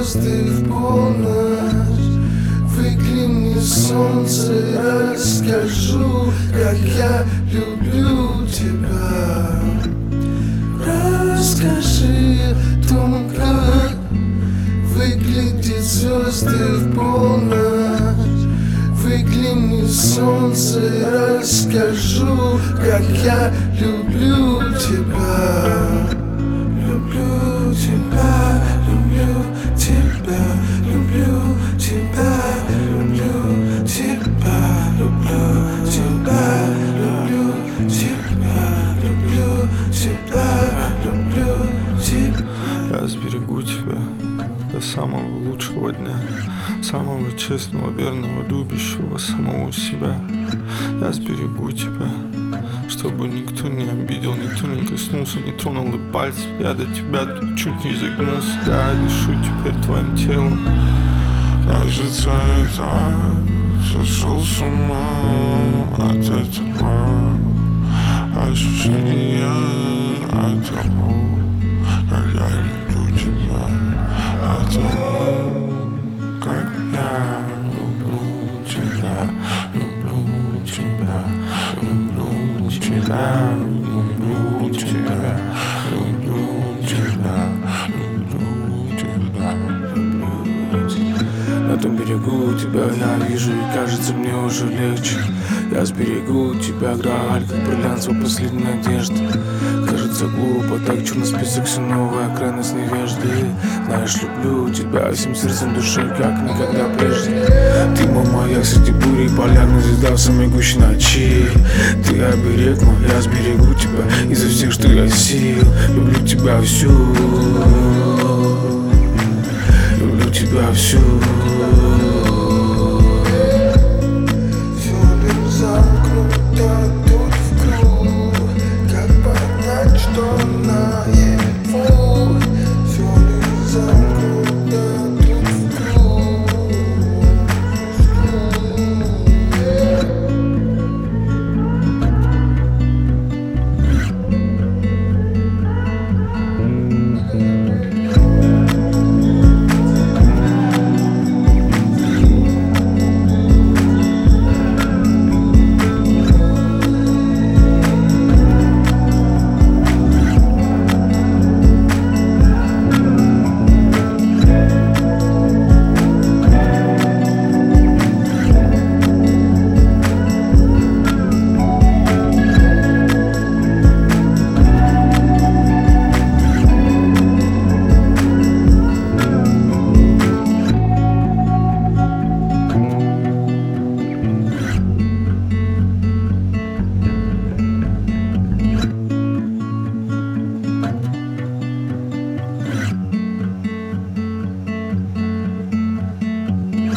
звезды в полночь. Выгляни, солнце, расскажу, как я люблю тебя. Расскажи о том, как выглядят звезды в полночь. Выгляни, солнце, расскажу, как я люблю тебя. Люблю тебя, люблю тебя, люблю тебя, люблю тебя, люблю тебя, люблю тебя, люблю тебя, люблю тебя. Я сберегу тебя до самого лучшего дня, самого честного, верного, любящего самого себя. Я сберегу тебя, чтобы никто не обидел, никто не коснулся, не тронул и пальцем. Я до тебя тут чуть не загнулся. Я дышу теперь твоим телом. Кажется, я так сошел с ума от этого ощущения, от того, как я люблю тебя, от того, как я люблю тебя, люблю тебя, люблю тебя, люблю тебя, люблю тебя, люблю тебя, люблю тебя. На том берегу тебя я вижу, и кажется мне уже легче. Я сберегу тебя, Грааль, как бриллиант своей последней надежды. Кажется глупо, так черный список, все новая крайность невежды. Знаешь, люблю тебя всем сердцем, душой, как никогда прежде. Ты мой маяк среди бури и полярной звезда в самой гуще ночи. Ты оберег мой, я сберегу тебя изо всех, что я сил. Люблю тебя всю, люблю тебя всю. Все без